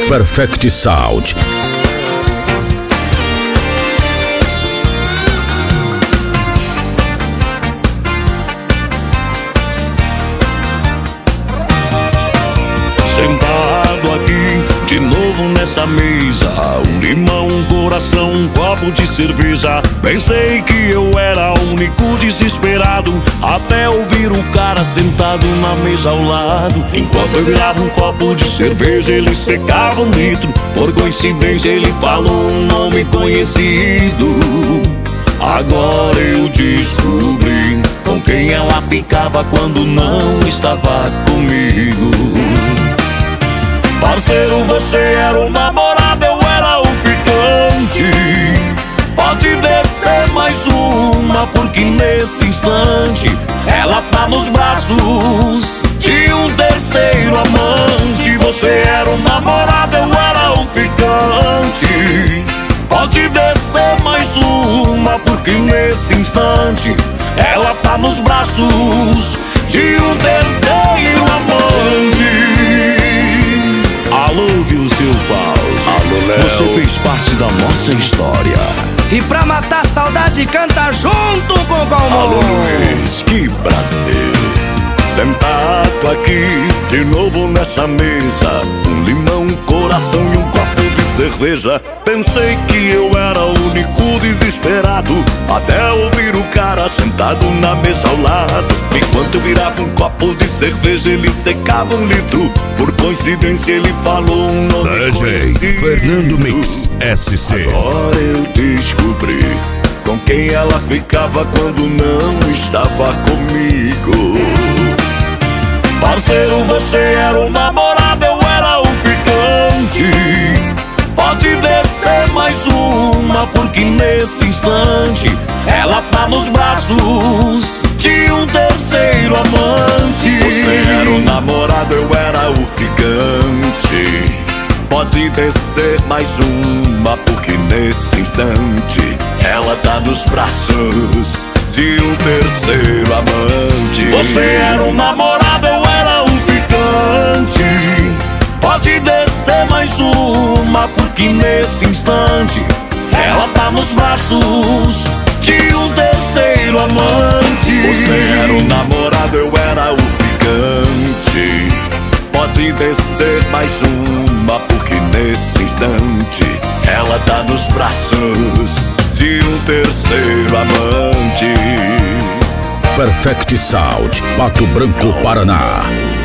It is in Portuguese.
Perfect Sound. Sentado aqui de novo nessa mesa, um limão, um coração, um copo de cerveja. Pensei que eu era o único desesperado, até ouvir o cara sentado na mesa ao lado. Enquanto eu virava um copo de cerveja, ele secava um litro. Por coincidência ele falou um nome conhecido. Agora eu descobri com quem ela ficava quando não estava comigo. Parceiro, você era o namorado, eu era o ficante. Pode descer mais uma, porque nesse instante ela tá nos braços de um terceiro amante. Você era o namorado, eu era o ficante. Pode descer mais uma, porque nesse instante ela tá nos braços de um terceiro amante. Alô, viu, seu Pause? Alô, Léo. Você fez parte da nossa história. E pra matar a saudade, canta junto com o Calmon. Alô, Luiz, que prazer. Sentado aqui de novo nessa mesa, um limão, um coração e um copo de cerveja. Pensei que eu era o único desesperado, até ouvir o cara sentado na mesa ao lado. Enquanto eu virava um copo de cerveja, ele secava um litro. Por coincidência ele falou um nome DJ conhecido. Fernando Mix SC. Agora eu descobri com quem ela ficava quando não estava comigo. Parceiro, você era o namorado, eu era o ficante. Pode descer mais uma, porque nesse instante ela tá nos braços de um terceiro amante. Você era o namorado, eu era o ficante. Pode descer mais uma, porque nesse instante ela tá nos braços de um terceiro amante. Você era o namorado, eu era o ficante. Pode descer mais uma, porque nesse instante ela tá nos braços de um terceiro amante. Você era o namorado, eu era o ficante. Pode descer mais uma, porque nesse instante ela tá nos braços de um terceiro amante. Perfect Sound, Pato Branco, Paraná.